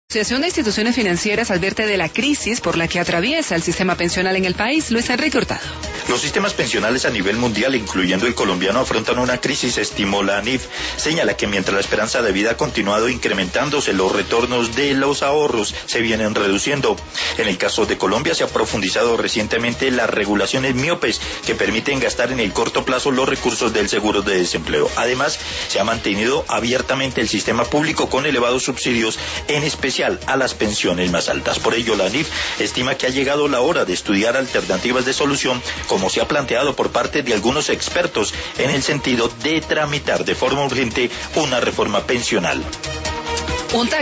La Asociación de Instituciones Financieras advierte de la crisis por la que atraviesa el sistema pensional en el país. Luis Enrique Hurtado. Los sistemas pensionales a nivel mundial, incluyendo el colombiano, afrontan una crisis, estimó la ANIF. Señala que mientras la esperanza de vida ha continuado incrementándose, los retornos de los ahorros se vienen reduciendo. En el caso de Colombia, se ha profundizado recientemente las regulaciones miopes que permiten gastar en el corto plazo los recursos del seguro de desempleo. Además, se ha mantenido abiertamente el sistema público con elevados subsidios, en especial a las pensiones más altas. Por ello, la ANIF estima que ha llegado la hora de estudiar alternativas de solución, como se ha planteado por parte de algunos expertos, en el sentido de tramitar de forma urgente una reforma pensional.